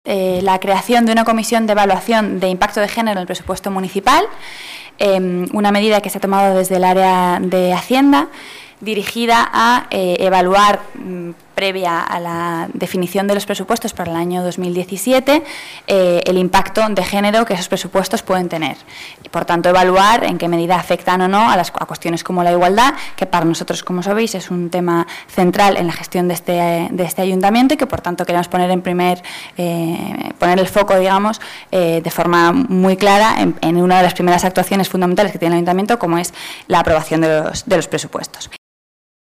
la creación de una comisión de evaluación de impacto de género en el presupuesto municipal, una medida que se ha tomado desde el área de Hacienda, dirigida a evaluar, previa a la definición de los presupuestos para el año 2017, el impacto de género que esos presupuestos pueden tener. Y, por tanto, evaluar en qué medida afectan o no a cuestiones como la igualdad, que para nosotros, como sabéis, es un tema central en la gestión de este ayuntamiento y que, por tanto, queremos poner poner el foco, digamos, de forma muy clara en una de las primeras actuaciones fundamentales que tiene el ayuntamiento, como es la aprobación de los presupuestos.